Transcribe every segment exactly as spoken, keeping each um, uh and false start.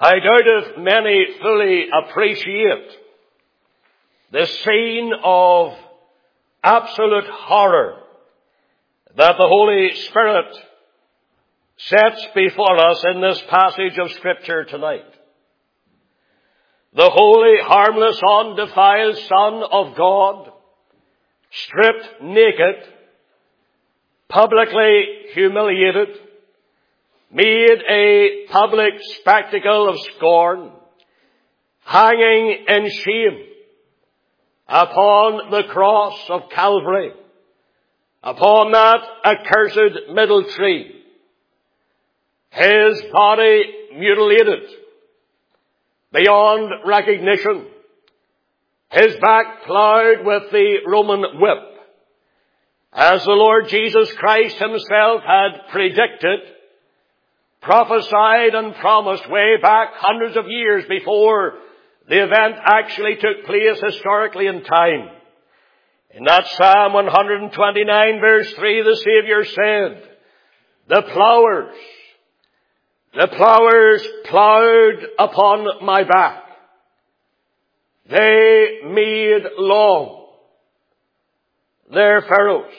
I doubt if many fully appreciate the scene of absolute horror that the Holy Spirit sets before us in this passage of Scripture tonight. The holy, harmless, undefiled Son of God, stripped naked, publicly humiliated, made a public spectacle of scorn, hanging in shame upon the cross of Calvary, upon that accursed middle tree, his body mutilated beyond recognition, his back ploughed with the Roman whip, as the Lord Jesus Christ himself had predicted, prophesied and promised way back hundreds of years before the event actually took place historically in time. In that Psalm one twenty-nine verse three, the Savior said, the plowers, the plowers plowed upon my back. They made long their furrows.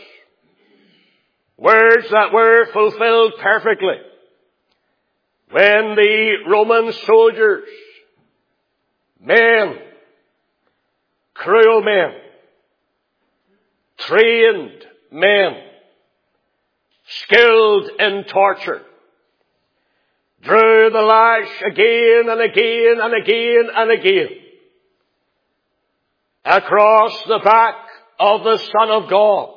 Words that were fulfilled perfectly when the Roman soldiers, men, cruel men, trained men, skilled in torture, drew the lash again and again and again and again across the back of the Son of God,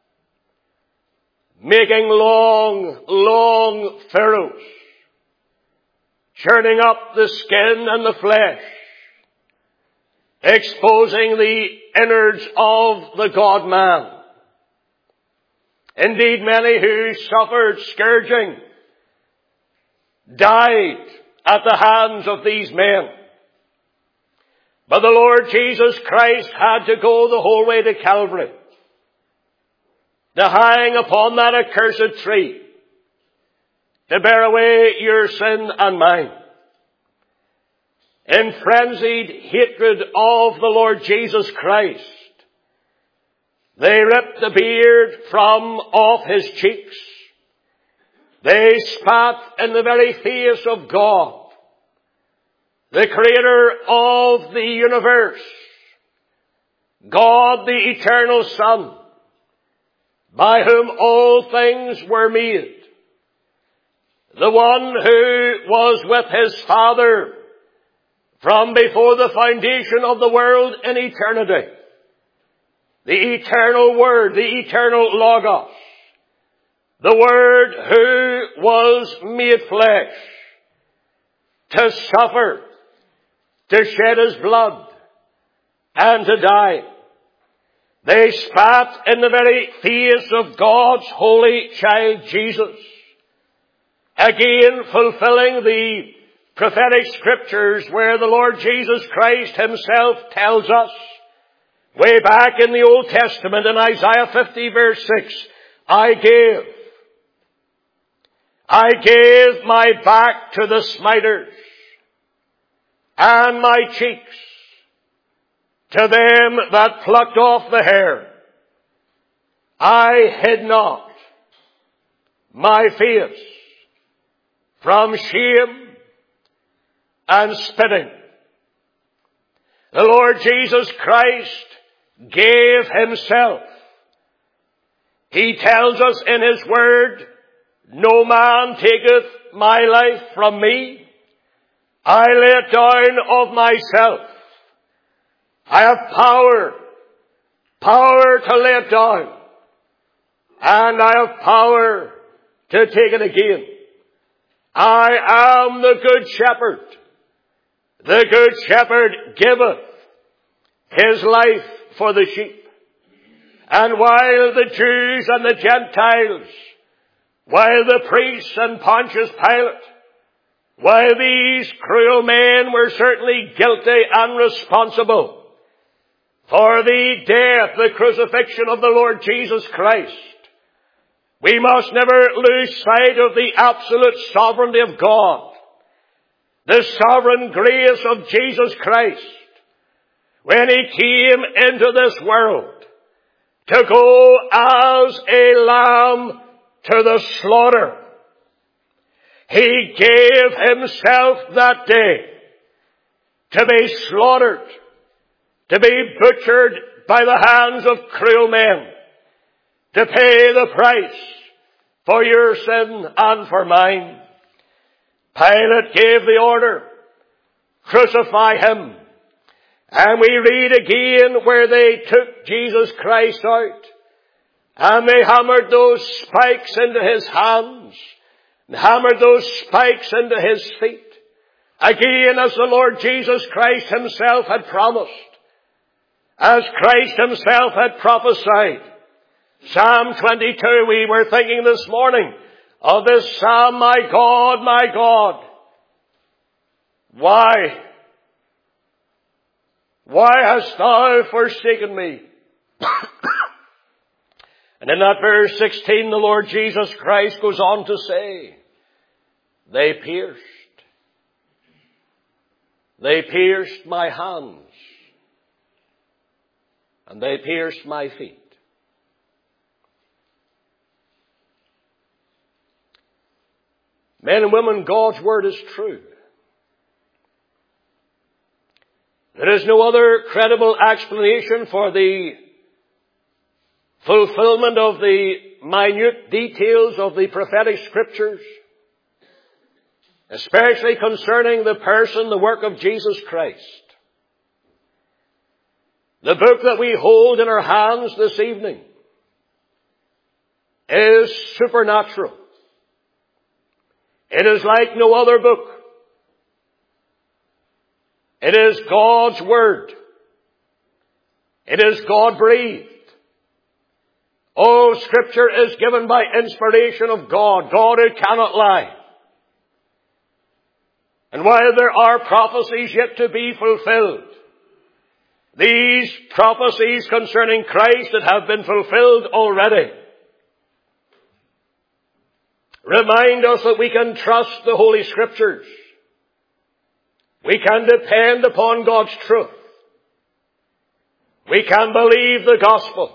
making long, long furrows, churning up the skin and the flesh, exposing the innards of the God-man. Indeed, many who suffered scourging died at the hands of these men. But the Lord Jesus Christ had to go the whole way to Calvary, to hang upon that accursed tree, to bear away your sin and mine. In frenzied hatred of the Lord Jesus Christ, they ripped the beard from off his cheeks. They spat in the very face of God, the Creator of the universe, God the eternal Son, by whom all things were made, the one who was with his Father from before the foundation of the world in eternity, the eternal Word, the eternal Logos, the Word who was made flesh, to suffer, to shed his blood, and to die. They spat in the very face of God's holy child Jesus, again fulfilling the prophetic scriptures where the Lord Jesus Christ himself tells us, way back in the Old Testament in Isaiah fifty verse six, I gave, I gave my back to the smiters, and my cheeks to them that plucked off the hair. I hid not my face from shame and spitting. The Lord Jesus Christ gave himself. He tells us in his word, no man taketh my life from me. I lay it down of myself. I have power, power to lay it down, and I have power to take it again. I am the good shepherd. The good shepherd giveth his life for the sheep. And while the Jews and the Gentiles, while the priests and Pontius Pilate, while these cruel men were certainly guilty and responsible for the death, the crucifixion of the Lord Jesus Christ, we must never lose sight of the absolute sovereignty of God. the sovereign grace of Jesus Christ, when He came into this world to go as a lamb to the slaughter. He gave Himself that day to be slaughtered, to be butchered by the hands of cruel men, to pay the price for your sin and for mine. Pilate gave the order, crucify Him. And we read again where they took Jesus Christ out and they hammered those spikes into His hands and hammered those spikes into His feet. Again, as the Lord Jesus Christ Himself had promised, as Christ Himself had prophesied. Psalm twenty-two, we were thinking this morning of this psalm, my God, my God, why? Why hast Thou forsaken me? And in that verse sixteen, the Lord Jesus Christ goes on to say, they pierced, they pierced my hands, and they pierced my feet. Men and women, God's Word is true. There is no other credible explanation for the fulfillment of the minute details of the prophetic Scriptures, especially concerning the person, the work of Jesus Christ. The book that we hold in our hands this evening is supernatural. It is like no other book. It is God's Word. It is God-breathed. All Scripture is given by inspiration of God, God who cannot lie. And while there are prophecies yet to be fulfilled, these prophecies concerning Christ that have been fulfilled already remind us that we can trust the Holy Scriptures. We can depend upon God's truth. We can believe the gospel.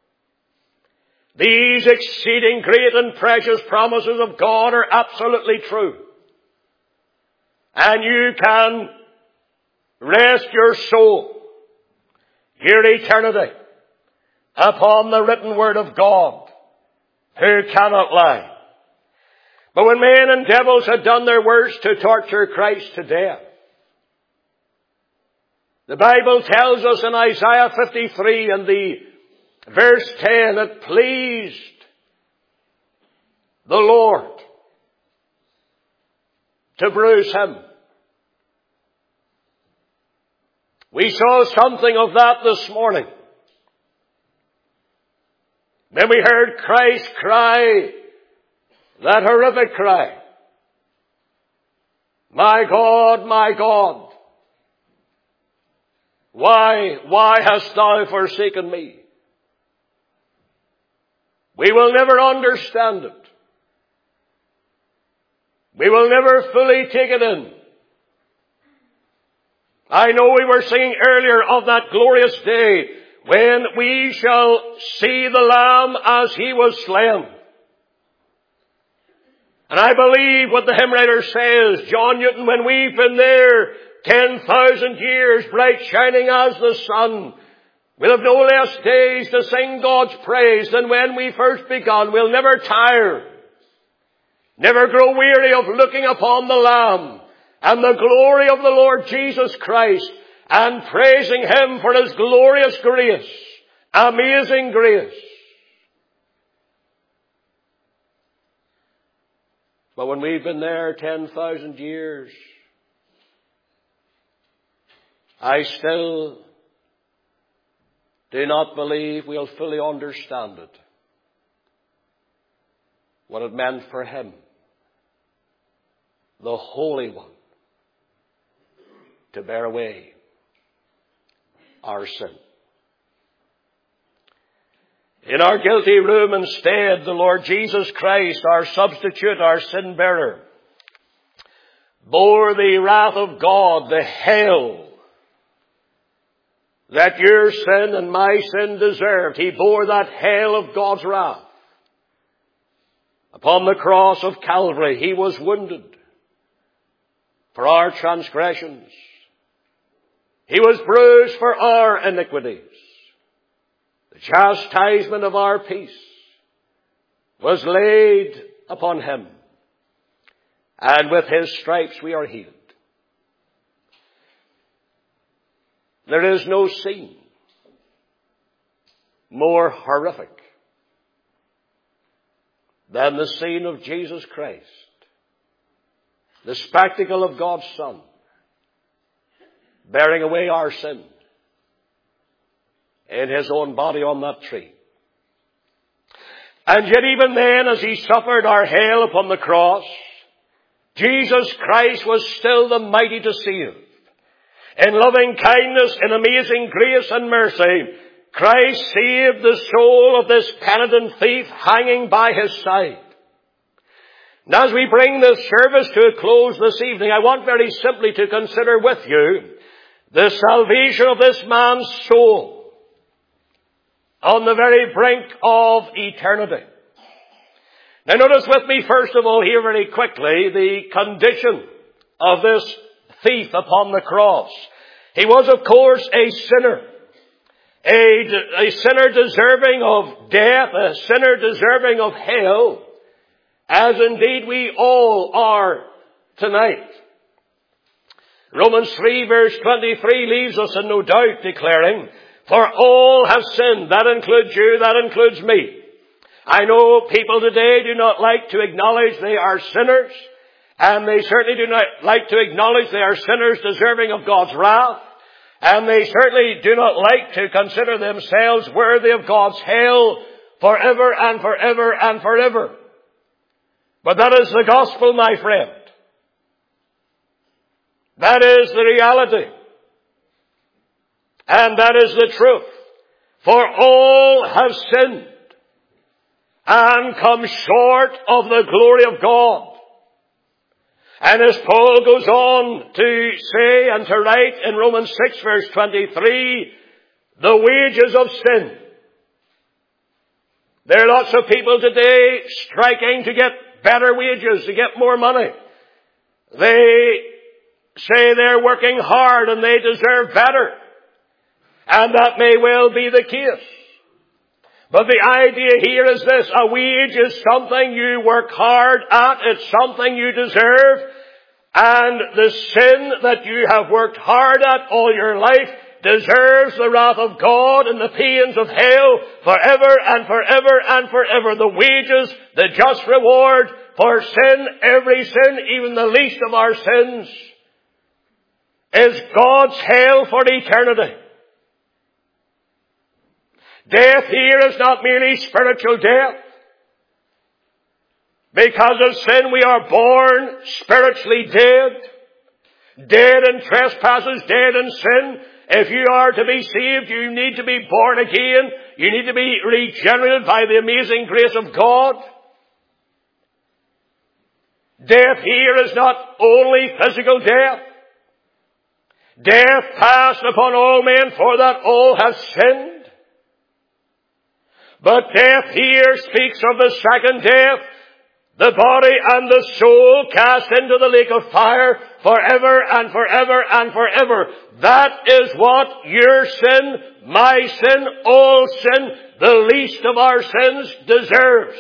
These exceeding great and precious promises of God are absolutely true. And you can rest your soul, your eternity, upon the written Word of God, who cannot lie. But when men and devils had done their worst to torture Christ to death, the Bible tells us in Isaiah fifty-three and the verse ten, it pleased the Lord to bruise Him. We saw something of that this morning when we heard Christ cry that horrific cry, my God, my God, why, why hast Thou forsaken me? We will never understand it. We will never fully take it in. I know we were singing earlier of that glorious day when we shall see the Lamb as He was slain. And I believe what the hymn writer says, John Newton, when we've been there ten thousand years, bright shining as the sun, we'll have no less days to sing God's praise than when we first begun. We'll never tire, never grow weary of looking upon the Lamb and the glory of the Lord Jesus Christ and praising Him for His glorious grace, amazing grace. But when we've been there ten thousand years, I still do not believe we'll fully understand it, what it meant for Him, the Holy One, to bear away our sin. In our guilty room instead, the Lord Jesus Christ, our substitute, our sin bearer, bore the wrath of God, the hell that your sin and my sin deserved. He bore that hell of God's wrath. Upon the cross of Calvary, He was wounded for our transgressions. He was bruised for our iniquities. The chastisement of our peace was laid upon Him. And with His stripes we are healed. There is no scene more horrific than the scene of Jesus Christ, the spectacle of God's Son, bearing away our sin in His own body on that tree. And yet even then, as He suffered our hell upon the cross, Jesus Christ was still the mighty to save. In loving kindness, in amazing grace and mercy, Christ saved the soul of this penitent thief hanging by His side. And as we bring this service to a close this evening, I want very simply to consider with you the salvation of this man's soul on the very brink of eternity. Now notice with me first of all here very quickly the condition of this thief upon the cross. He was of course a sinner. A, a sinner deserving of death, a sinner deserving of hell, as indeed we all are tonight. Romans three verse twenty-three leaves us in no doubt declaring, for all have sinned. That includes you, that includes me. I know people today do not like to acknowledge they are sinners, and they certainly do not like to acknowledge they are sinners deserving of God's wrath, and they certainly do not like to consider themselves worthy of God's hell forever and forever and forever. But that is the gospel, my friend. That is the reality. And that is the truth. For all have sinned and come short of the glory of God. And as Paul goes on to say and to write in Romans six verse twenty-three, the wages of sin. There are lots of people today striking to get better wages, to get more money. They say they're working hard and they deserve better. And that may well be the case. But the idea here is this: a wage is something you work hard at, it's something you deserve, and the sin that you have worked hard at all your life deserves the wrath of God and the pains of hell forever and forever and forever. The wages, the just reward for sin, every sin, even the least of our sins, is God's hell for eternity. Death here is not merely spiritual death. Because of sin we are born spiritually dead. Dead in trespasses, dead in sin. If you are to be saved, you need to be born again. You need to be regenerated by the amazing grace of God. Death here is not only physical death. Death passed upon all men, for that all have sinned. But death here speaks of the second death, the body and the soul cast into the lake of fire forever and forever and forever. That is what your sin, my sin, all sin, the least of our sins deserves.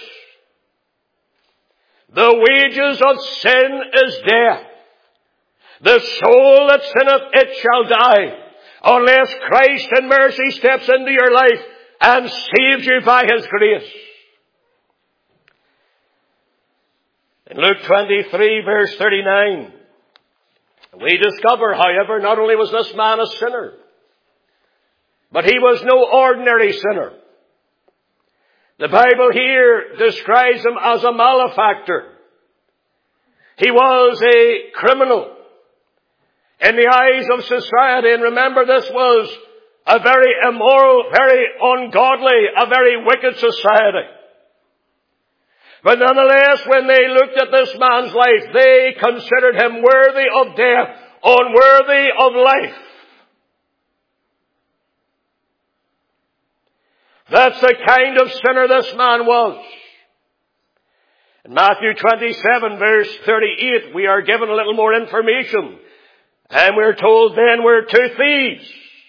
The wages of sin is death. The soul that sinneth, it shall die, unless Christ in mercy steps into your life and saves you by His grace. In Luke twenty-three verse thirty-nine, we discover, however, not only was this man a sinner, but he was no ordinary sinner. The Bible here describes him as a malefactor. He was a criminal in the eyes of society, and remember, this was a very immoral, very ungodly, a very wicked society. But nonetheless, when they looked at this man's life, they considered him worthy of death, unworthy of life. That's the kind of sinner this man was. In Matthew twenty-seven, verse thirty-eight, we are given a little more information. And we're told then we're two thieves.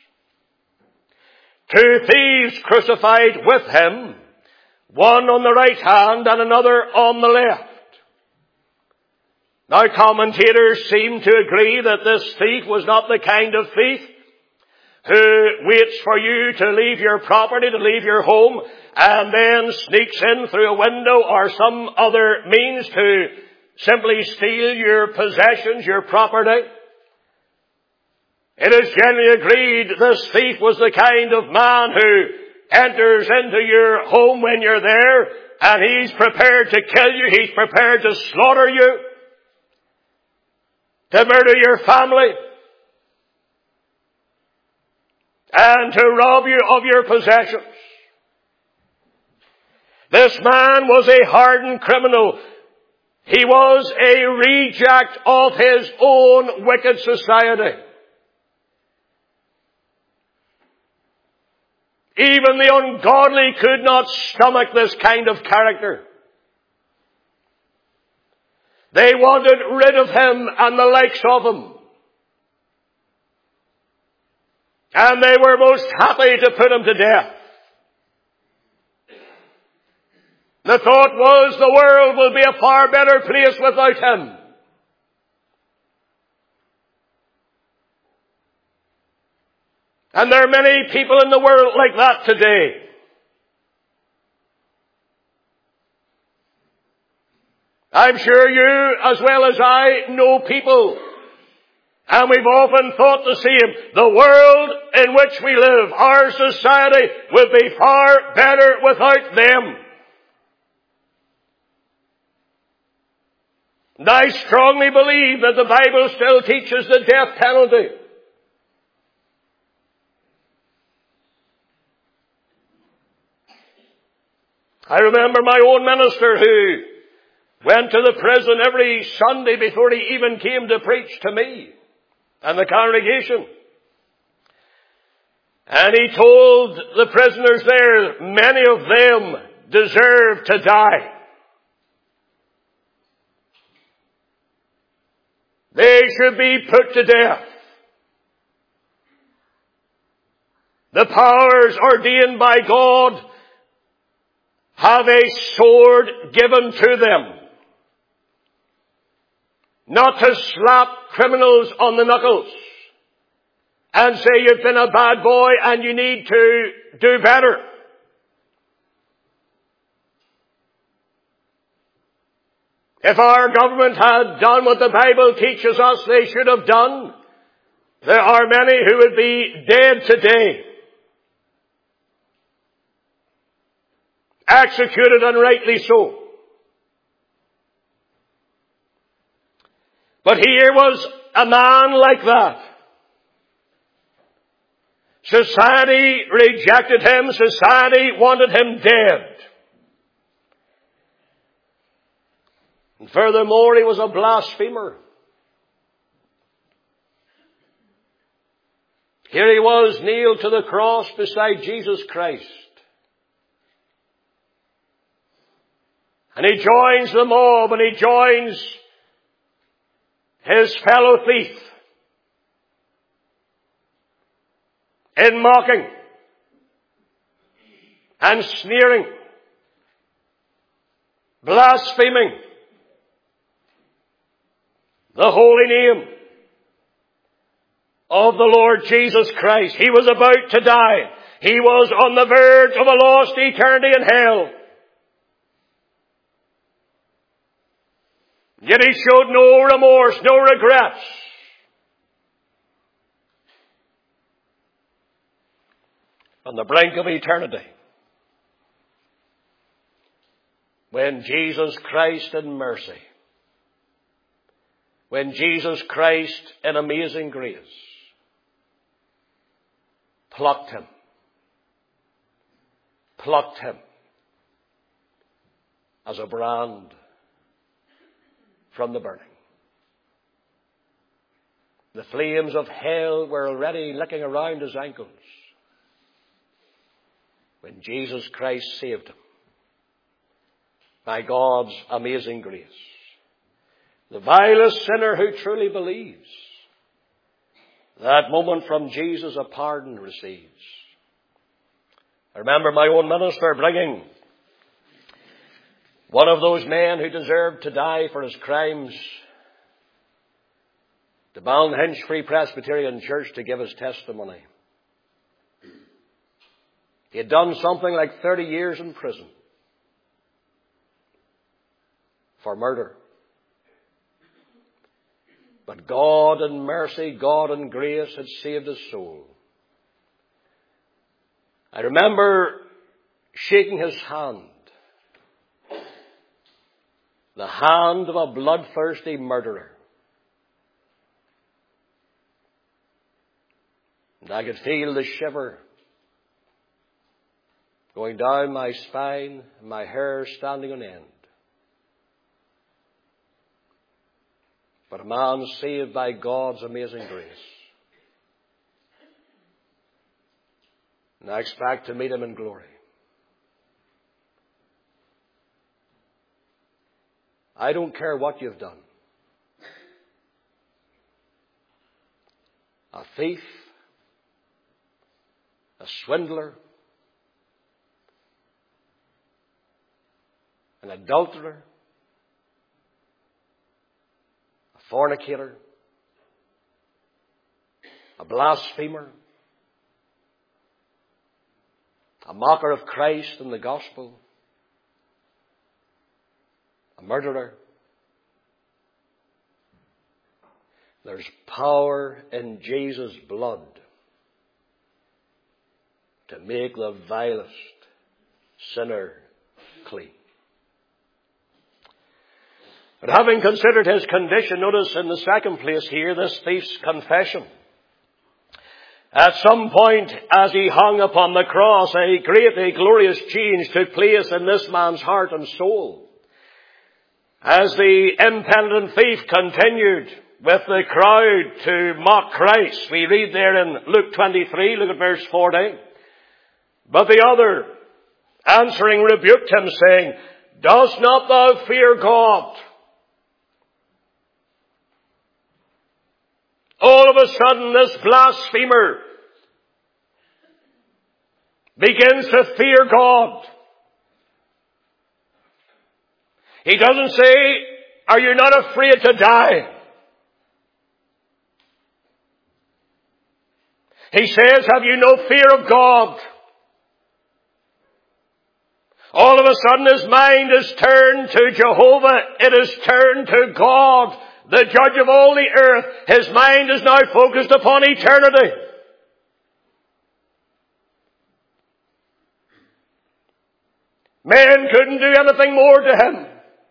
Two thieves crucified with him, one on the right hand and another on the left. Now commentators seem to agree that this thief was not the kind of thief who waits for you to leave your property, to leave your home, and then sneaks in through a window or some other means to simply steal your possessions, your property. It is generally agreed this thief was the kind of man who enters into your home when you're there, and he's prepared to kill you, he's prepared to slaughter you, to murder your family, and to rob you of your possessions. This man was a hardened criminal. He was a reject of his own wicked society. Even the ungodly could not stomach this kind of character. They wanted rid of him and the likes of him. And they were most happy to put him to death. The thought was the world will be a far better place without him. And there are many people in the world like that today. I'm sure you, as well as I, know people. And we've often thought the same. The world in which we live, our society, would be far better without them. And I strongly believe that the Bible still teaches the death penalty. I remember my own minister who went to the prison every Sunday before he even came to preach to me and the congregation. And he told the prisoners there, many of them deserve to die. They should be put to death. The powers ordained by God have a sword given to them. Not to slap criminals on the knuckles and say you've been a bad boy and you need to do better. If our government had done what the Bible teaches us they should have done, there are many who would be dead today. Executed, and rightly so. But here was a man like that. Society rejected him. Society wanted him dead. And furthermore, he was a blasphemer. Here he was nailed to the cross beside Jesus Christ. And he joins the mob and he joins his fellow thief in mocking and sneering, blaspheming the holy name of the Lord Jesus Christ. He was about to die. He was on the verge of a lost eternity in hell. Yet he showed no remorse, no regrets. On the brink of eternity, when Jesus Christ in mercy, when Jesus Christ in amazing grace plucked him, plucked him as a brand from the burning. The flames of hell were already licking around his ankles when Jesus Christ saved him by God's amazing grace. The vilest sinner who truly believes, that moment from Jesus a pardon receives. I remember my own minister bringing one of those men who deserved to die for his crimes to Ballinhinch Free Presbyterian Church to give his testimony. He had done something like thirty years in prison for murder. But God in mercy, God in grace had saved his soul. I remember shaking his hand, the hand of a bloodthirsty murderer. And I could feel the shiver going down my spine and my hair standing on end. But a man saved by God's amazing grace. And I expect to meet him in glory. I don't care what you've done. A thief, a swindler, an adulterer, a fornicator, a blasphemer, a mocker of Christ and the gospel, a murderer. There's power in Jesus' blood to make the vilest sinner clean. But having considered his condition, notice in the second place here, this thief's confession. At some point, as he hung upon the cross, a great, a glorious change took place in this man's heart and soul. As the impenitent thief continued with the crowd to mock Christ, we read there in Luke twenty-three, look at verse forty. But the other, answering, rebuked him, saying, Dost not thou fear God? All of a sudden, this blasphemer begins to fear God. He doesn't say, are you not afraid to die? He says, have you no fear of God? All of a sudden his mind is turned to Jehovah. It is turned to God, the judge of all the earth. His mind is now focused upon eternity. Men couldn't do anything more to him.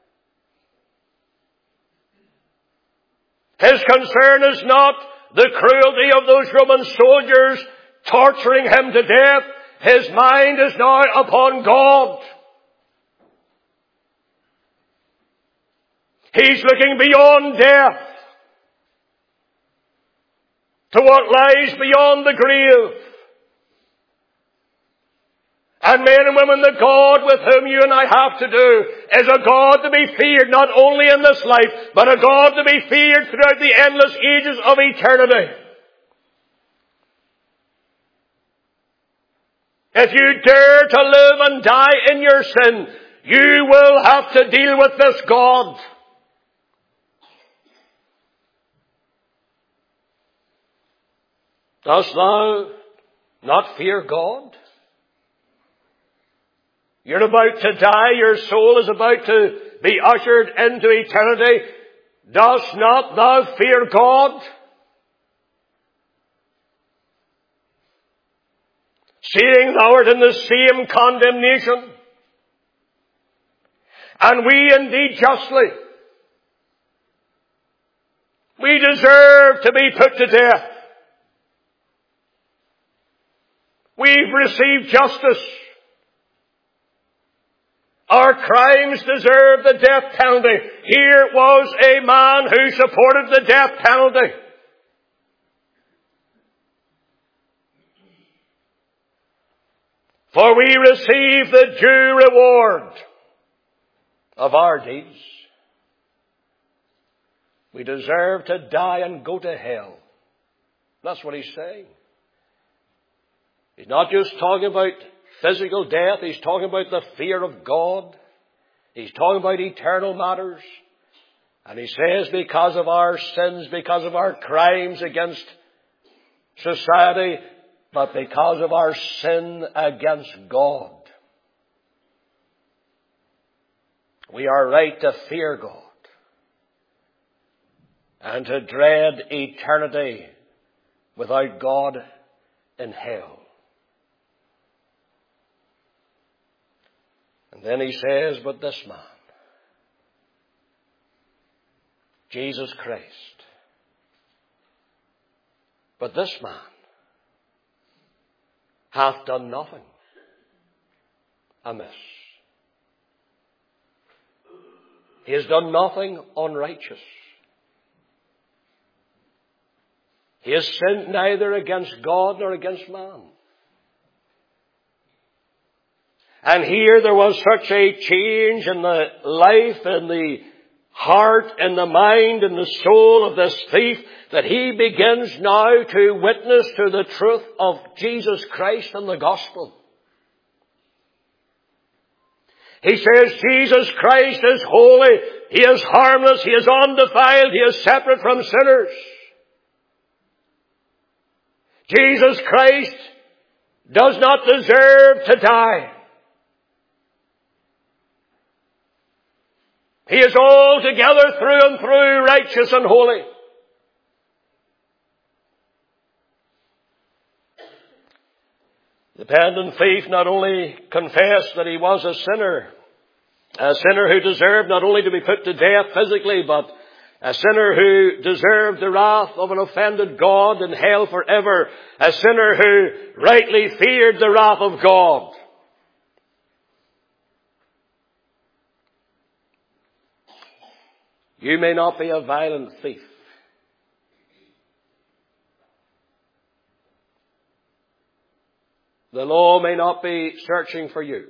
His concern is not the cruelty of those Roman soldiers torturing him to death. His mind is now upon God. He's looking beyond death to what lies beyond the grave. And men and women, the God with whom you and I have to do is a God to be feared not only in this life, but a God to be feared throughout the endless ages of eternity. If you dare to live and die in your sin, you will have to deal with this God. Dost thou not fear God? You're about to die. Your soul is about to be ushered into eternity. Dost not thou fear God? Seeing thou art in the same condemnation, and we indeed justly, we deserve to be put to death. We've received justice. Our crimes deserve the death penalty. Here was a man who supported the death penalty. For we receive the due reward of our deeds. We deserve to die and go to hell. That's what he's saying. He's not just talking about physical death. He's talking about the fear of God. He's talking about eternal matters. And he says because of our sins, because of our crimes against society, but because of our sin against God, we are right to fear God and to dread eternity without God in hell. And then he says, but this man, Jesus Christ, but this man hath done nothing amiss. He has done nothing unrighteous. He has sinned neither against God nor against man. And here there was such a change in the life, in the heart, in the mind, in the soul of this thief that he begins now to witness to the truth of Jesus Christ and the gospel. He says Jesus Christ is holy, he is harmless, he is undefiled, he is separate from sinners. Jesus Christ does not deserve to die. He is altogether through and through righteous and holy. The penitent thief not only confessed that he was a sinner, a sinner who deserved not only to be put to death physically, but a sinner who deserved the wrath of an offended God in hell forever, a sinner who rightly feared the wrath of God. You may not be a violent thief. The law may not be searching for you.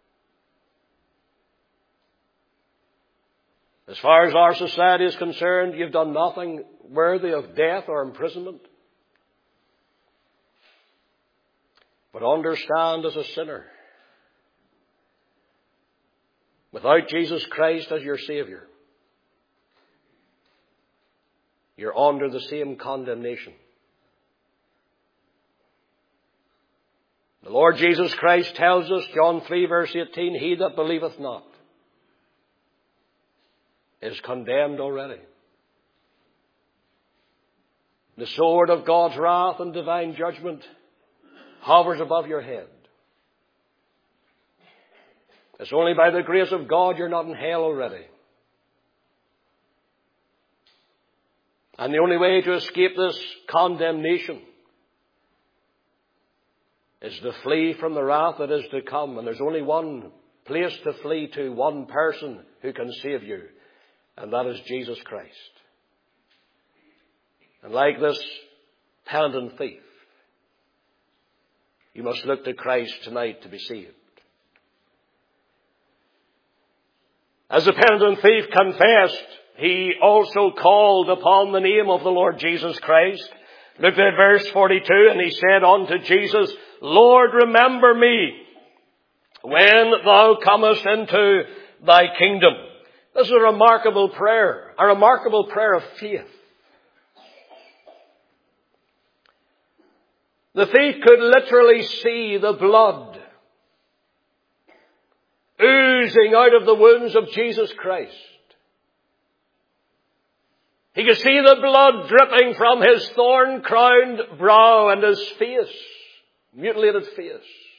As far as our society is concerned, you've done nothing worthy of death or imprisonment. But understand as a sinner, without Jesus Christ as your Savior, you're under the same condemnation. The Lord Jesus Christ tells us, John three verse eighteen, he that believeth not is condemned already. The sword of God's wrath and divine judgment hovers above your head. It's only by the grace of God you're not in hell already. And the only way to escape this condemnation is to flee from the wrath that is to come. And there's only one place to flee to, one person who can save you. And that is Jesus Christ. And like this penitent thief, you must look to Christ tonight to be saved. As the penitent thief confessed, he also called upon the name of the Lord Jesus Christ. Look at verse forty-two, and he said unto Jesus, Lord, remember me when thou comest into thy kingdom. This is a remarkable prayer, a remarkable prayer of faith. The thief could literally see the blood oozing out of the wounds of Jesus Christ. He could see the blood dripping from his thorn-crowned brow and his face, mutilated face.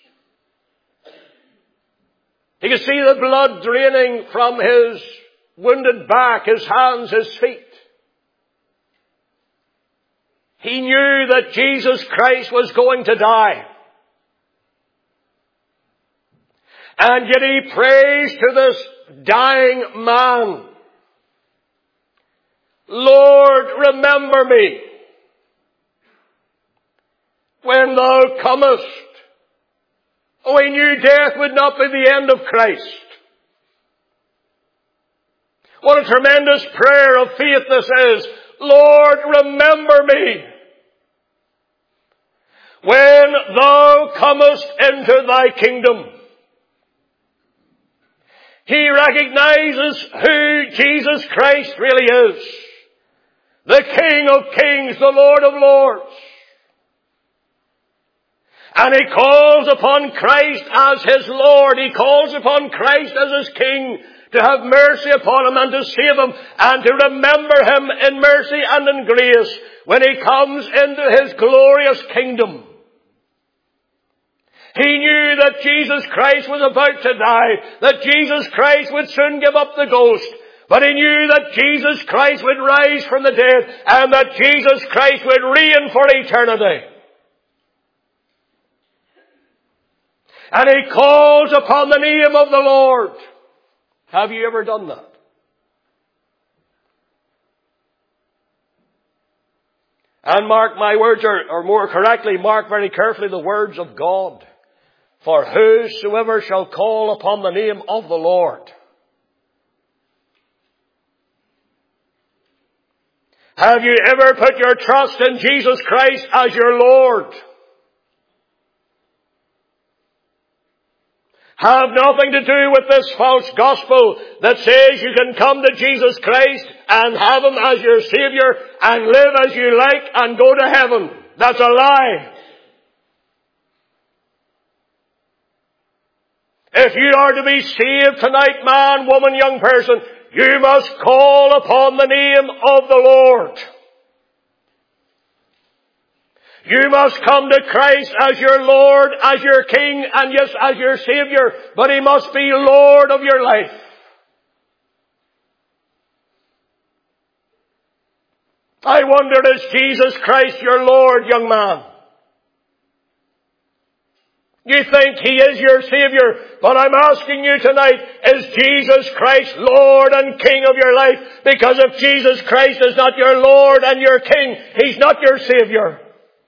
He could see the blood draining from his wounded back, his hands, his feet. He knew that Jesus Christ was going to die. And yet he prays to this dying man, Lord, remember me when thou comest. Oh, he knew death would not be the end of Christ. What a tremendous prayer of faith this is. Lord, remember me when thou comest into thy kingdom. He recognizes who Jesus Christ really is. The King of Kings, the Lord of Lords. And he calls upon Christ as his Lord. He calls upon Christ as his King to have mercy upon him and to save him and to remember him in mercy and in grace when he comes into his glorious kingdom. He knew that Jesus Christ was about to die, that Jesus Christ would soon give up the ghost, but he knew that Jesus Christ would rise from the dead and that Jesus Christ would reign for eternity. And he calls upon the name of the Lord. Have you ever done that? And mark my words, or, or more correctly, mark very carefully the words of God. For whosoever shall call upon the name of the Lord. Have you ever put your trust in Jesus Christ as your Lord? Have nothing to do with this false gospel that says you can come to Jesus Christ and have him as your Savior and live as you like and go to heaven. That's a lie. If you are to be saved tonight, man, woman, young person, you must call upon the name of the Lord. You must come to Christ as your Lord, as your King, and yes, as your Savior, but he must be Lord of your life. I wonder, is Jesus Christ your Lord, young man? You think he is your Savior, but I'm asking you tonight, is Jesus Christ Lord and King of your life? Because if Jesus Christ is not your Lord and your King, he's not your Savior.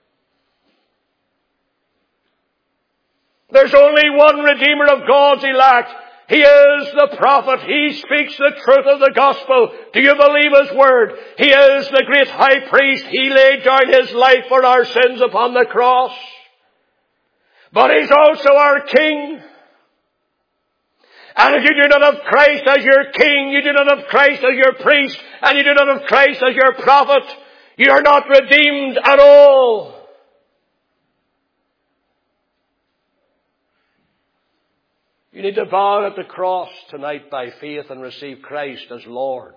There's only one Redeemer of God's elect. He is the prophet. He speaks the truth of the gospel. Do you believe his word? He is the great high priest. He laid down his life for our sins upon the cross. But he's also our King. And if you do not have Christ as your King, you do not have Christ as your priest, and you do not have Christ as your prophet, you are not redeemed at all. You need to bow at the cross tonight by faith and receive Christ as Lord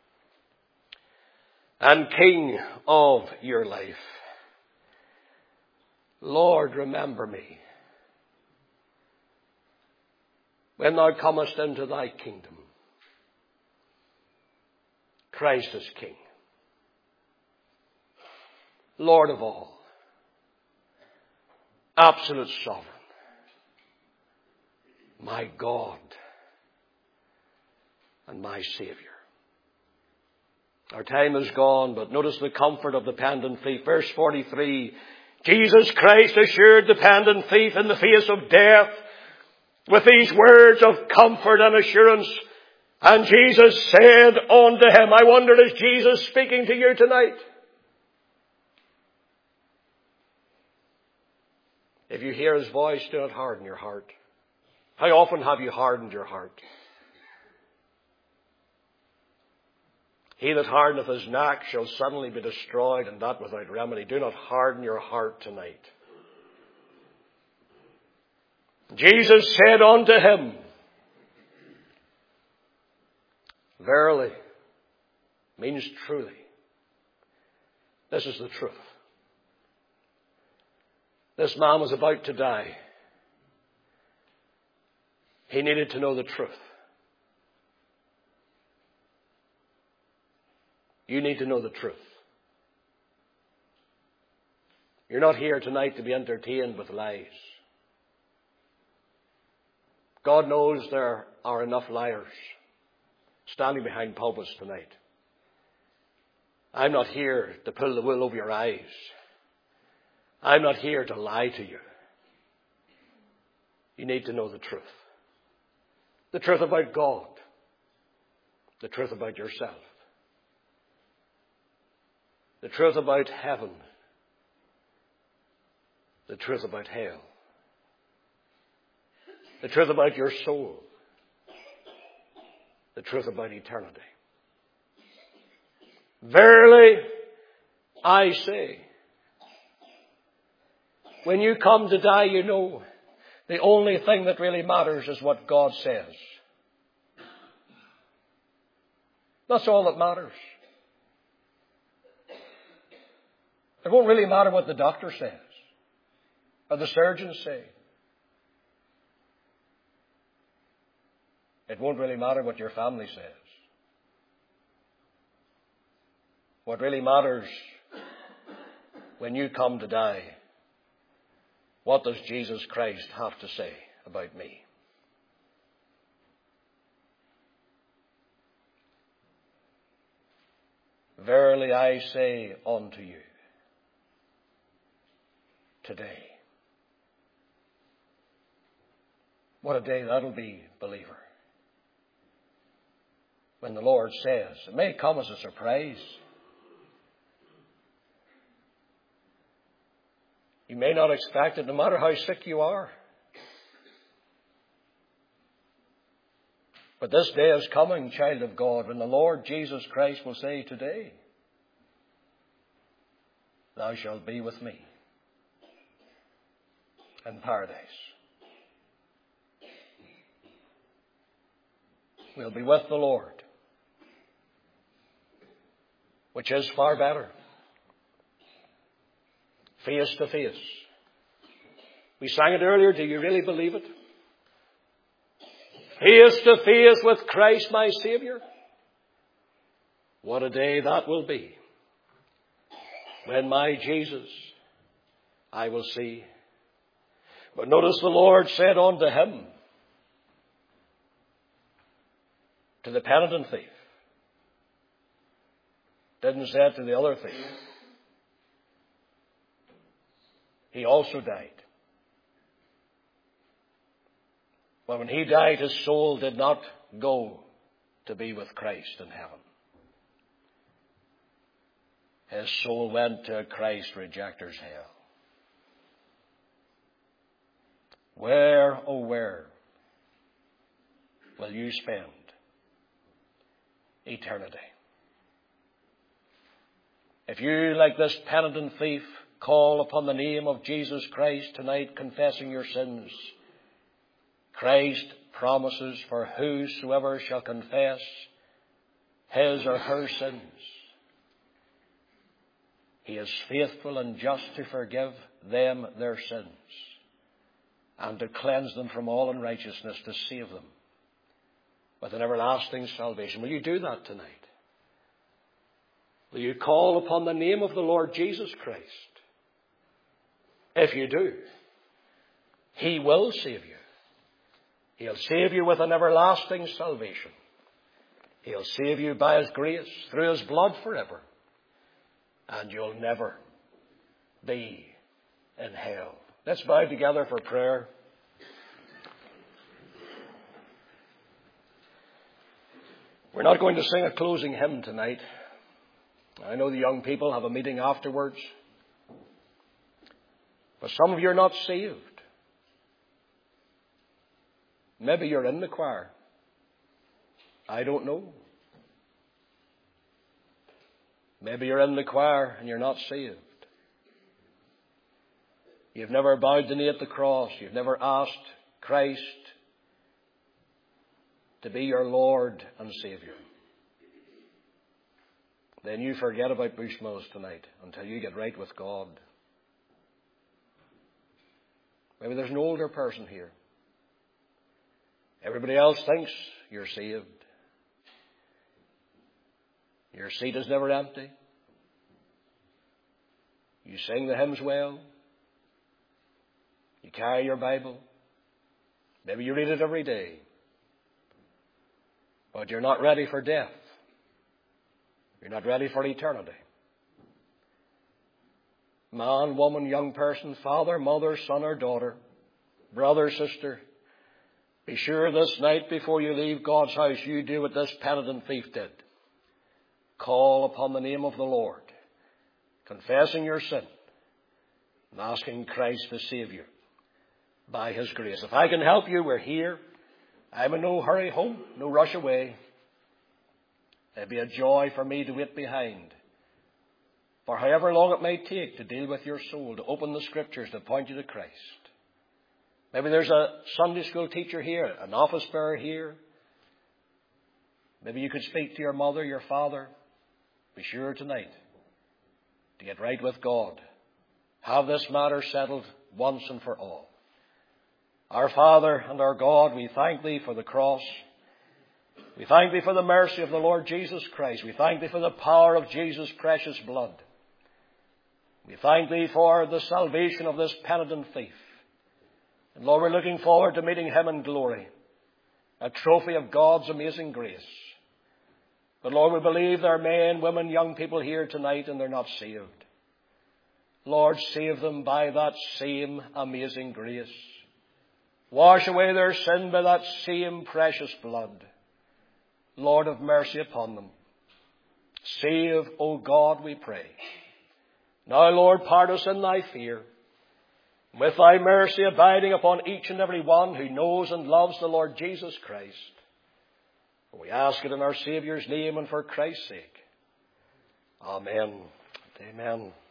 and King of your life. Lord, remember me when thou comest into thy kingdom. Christ is King, Lord of all, absolute sovereign, my God and my Savior. Our time is gone, but notice the comfort of the pendant thief. Verse forty-three, Jesus Christ assured the pendant thief in the face of death with these words of comfort and assurance. And Jesus said unto him, I wonder, is Jesus speaking to you tonight? If you hear his voice, do not harden your heart. How often have you hardened your heart? He that hardeneth his neck shall suddenly be destroyed, and that without remedy. Do not harden your heart tonight. Jesus said unto him, verily, means truly. This is the truth. This man was about to die. He needed to know the truth. You need to know the truth. You're not here tonight to be entertained with lies. God knows there are enough liars standing behind pulpits tonight. I'm not here to pull the wool over your eyes. I'm not here to lie to you. You need to know the truth. The truth about God. The truth about yourself. The truth about heaven. The truth about hell. The truth about your soul. The truth about eternity. Verily, I say, when you come to die, you know, the only thing that really matters is what God says. That's all that matters. It won't really matter what the doctor says or the surgeons say. It won't really matter what your family says. What really matters when you come to die, what does Jesus Christ have to say about me? Verily I say unto you, today. What a day that'll be, believer. When the Lord says, it may come as a surprise. You may not expect it, no matter how sick you are. But this day is coming, child of God, when the Lord Jesus Christ will say, today, thou shalt be with me in paradise. We'll be with the Lord, which is far better. Face to face. We sang it earlier. Do you really believe it? Face to face with Christ my Savior. What a day that will be. When my Jesus I will see. But notice the Lord said unto him, to the penitent thief. Didn't say it to the other thief. He also died. But when he died, his soul did not go to be with Christ in heaven. His soul went to a Christ rejecter's hell. Where, oh where, will you spend eternity? If you, like this penitent thief, call upon the name of Jesus Christ tonight, confessing your sins, Christ promises, for whosoever shall confess his or her sins, he is faithful and just to forgive them their sins and to cleanse them from all unrighteousness, to save them with an everlasting salvation. Will you do that tonight? Will you call upon the name of the Lord Jesus Christ? If you do, he will save you. He'll save you with an everlasting salvation. He'll save you by his grace, through his blood forever. And you'll never be in hell. Let's bow together for prayer. We're not going to sing a closing hymn tonight. I know the young people have a meeting afterwards. But some of you are not saved. Maybe you're in the choir. I don't know. Maybe you're in the choir and you're not saved. You've never bowed the knee at the cross. You've never asked Christ to be your Lord and Savior. Then you forget about Bushmills tonight until you get right with God. Maybe there's an older person here. Everybody else thinks you're saved. Your seat is never empty. You sing the hymns well. You carry your Bible. Maybe you read it every day. But you're not ready for death. You're not ready for eternity. Man, woman, young person, father, mother, son or daughter, brother, sister, be sure this night before you leave God's house, you do what this penitent thief did. Call upon the name of the Lord, confessing your sin, and asking Christ to save you by His grace. If I can help you, we're here. I'm in no hurry home, no rush away. It'd be a joy for me to wait behind, for however long it may take to deal with your soul, to open the Scriptures, to point you to Christ. Maybe there's a Sunday school teacher here, an office bearer here. Maybe you could speak to your mother, your father. Be sure tonight to get right with God. Have this matter settled once and for all. Our Father and our God, we thank Thee for the cross. We thank Thee for the mercy of the Lord Jesus Christ. We thank Thee for the power of Jesus' precious blood. We thank Thee for the salvation of this penitent thief. And Lord, we're looking forward to meeting him in glory, a trophy of God's amazing grace. But Lord, we believe there are men, women, young people here tonight and they're not saved. Lord, save them by that same amazing grace. Wash away their sin by that same precious blood. Lord, have mercy upon them. Save, O God, we pray. Now, Lord, part us in Thy fear, with Thy mercy abiding upon each and every one who knows and loves the Lord Jesus Christ. We ask it in our Saviour's name and for Christ's sake. Amen. Amen.